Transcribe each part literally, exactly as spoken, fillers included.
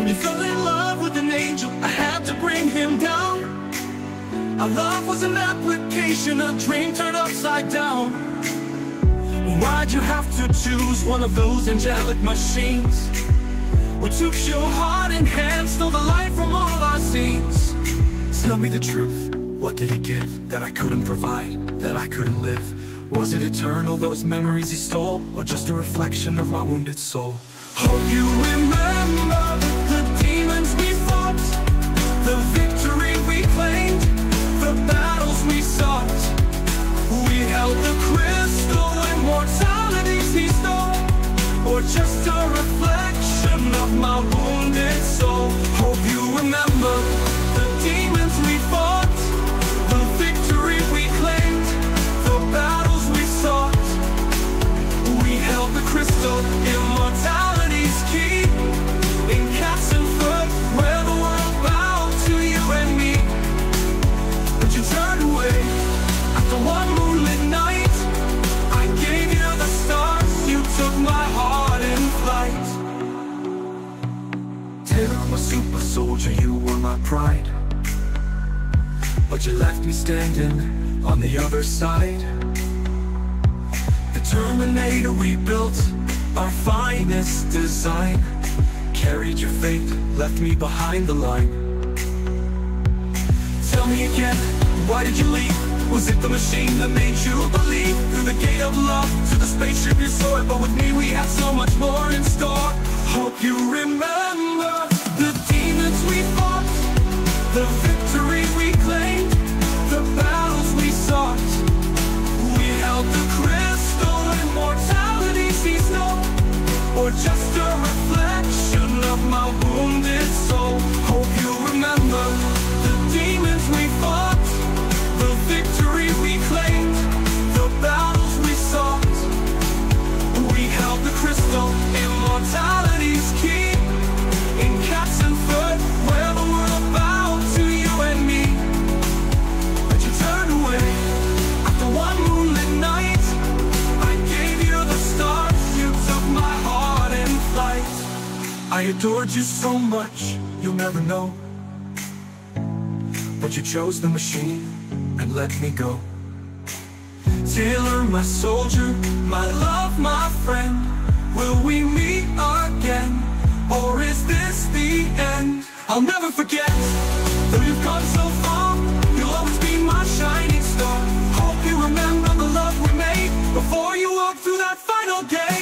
When you fell in love with an angel, I had to bring him down. Our love was an application, a dream turned upside down. Why'd you have to choose one of those angelic machines? We took your heart in hand, stole the light from all our scenes. Tell me the truth, what did he give that I couldn't provide, that I couldn't live? Was it eternal, those memories he stole, or just a reflection of my wounded soul? Hope you remember the demons we fought, the victory we claimed, the battles we sought. We held the crystal, immortalities he stole, or just a reflection of my wounded soul. Hope you remember the demons we fought, the victory we claimed, the battles we sought. We held the crystal, immortality's key, in Katzenfurt, where the world bowed to you and me. But you turned away after one moonlit night. I gave you the stars, you took my heart in flight. Taylor, I'm a super soldier, you were my pride, but you left me standing on the other side. The Terminator we built, our finest design, carried your fate, left me behind the line. Tell me again, why did you leave? Was it the machine that made you believe? Through the gate of love, to the spaceship you soared, but with me we had so much more in store. Hope you remember the demons we fought, the victory we claimed, the battles we sought. We held the crystal, immortality's he stole, or just a reflection of my wounded soul. Hope you remember the demons we fought, the victory we claimed, the battles we sought. We held the crystal, immortality's key, in Katzenfurt, where the world bowed to you and me. But you turned away after one moonlit night. I gave you the stars, you took my heart in flight. I adored you so much, you'll never know, but you chose the machine and let me go. Taylor, my soldier, my love, my friend, will we meet again, or is this the end? I'll never forget that we've come so far. You'll always be my shining star. Hope you remember the love we made before you walked through that final gate.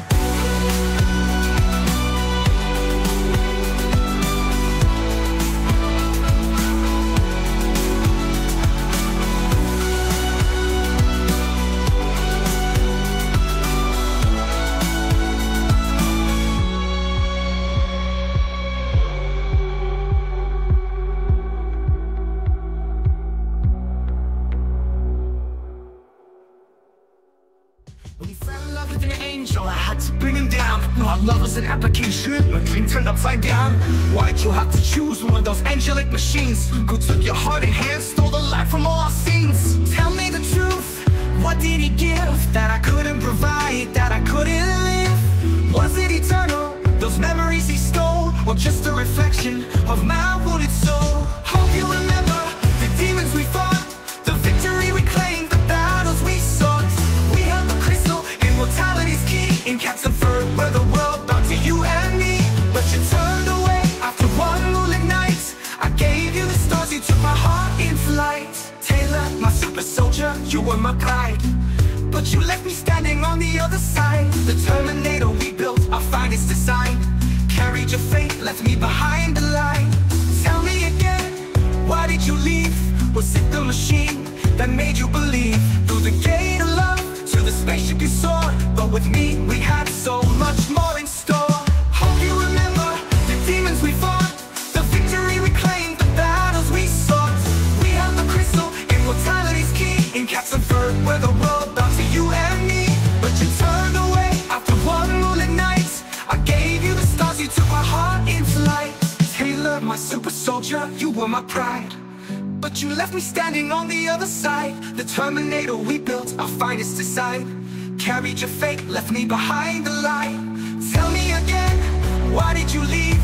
When you fell in love with an angel, I had to bring him down. Our love was an application, a dream turned upside down. Why'd you have to choose one of those angelic machines? Who took your heart in hand, stole the light from all our scenes? Tell me the truth, what did he give that I couldn't provide, that I couldn't live? Was it eternal, those memories he stole, or just a reflection of my wounded soul? Hope you remember the demons we fought, the victory we claimed, the battles we sought. We held the crystal, immortality's key, in Katzenfurt, where the world bowed to you and me. But you turned away after one moonlit night. I gave you the stars, you took my heart in flight. Taylor, my super soldier, you were my pride, but you left me standing on the other side. The Terminator we built, our finest design, carried your fate, left me behind the line. Tell me again, why did you leave? Was it the machine that made you believe? Through the gate of love, to the spaceship you soared, but with me we had so much more in store. Hope you remember the demons we fought, the victory we claimed, the battles we sought. We held the crystal, immortality's key, in Katzenfurt, where the world bowed to you and me. But you turned away after one moonlit night. I gave you the stars, you took my heart in flight. Taylor, my super soldier, you were my pride, but you left me standing on the other side. The Terminator we built, our finest design, carried your fate, left me behind the line. Tell me again, why did you leave?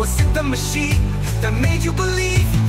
Was it the machine that made you believe